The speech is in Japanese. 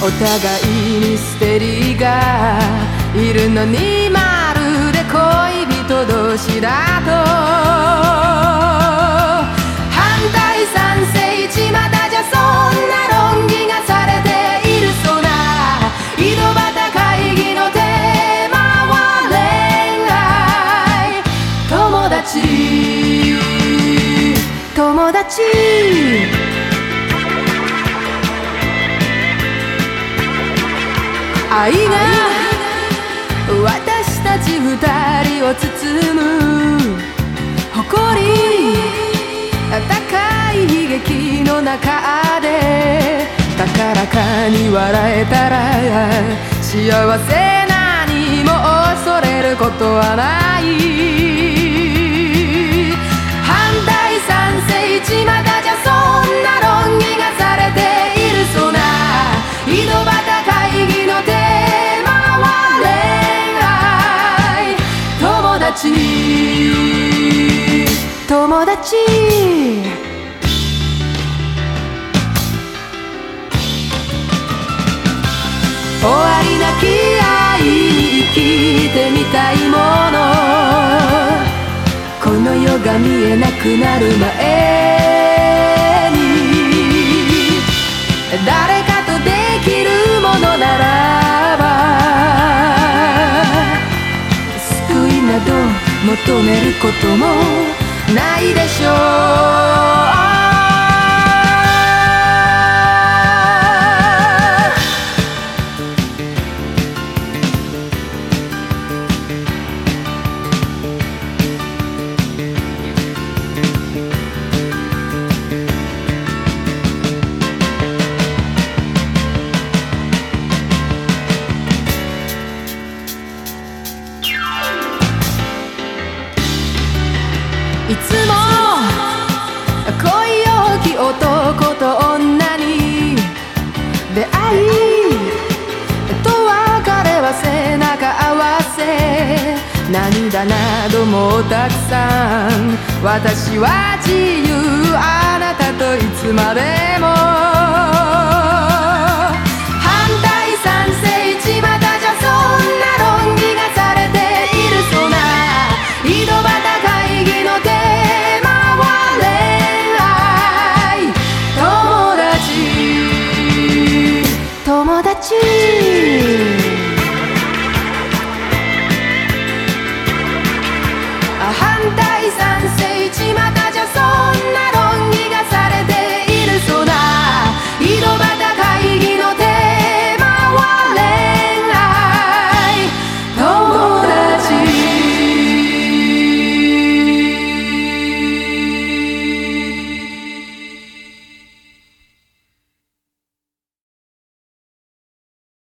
お互いにステリーがいるのに、まるで恋人同士だと。反対賛成巷じゃそんな論議がされているそうな。井戸端会議のテーマは恋愛。友達友達、愛が私たち二人を包む。誇り高い悲劇の中で高らかに笑えたら幸せ。何も恐れることはない。反対賛成巷じゃそんな論議がされているそうな。井戸端会議のテーマは恋愛。友達友達、終わりなき愛に生きてみたいもの。この世が見えなくなる前に誰かとできるものならば、救いなど求めることもないでしょう。いつも恋多き男と女に出会いと別れは背中合わせ、涙などもたくさん。私は自由、あなたといつまでも。反対賛成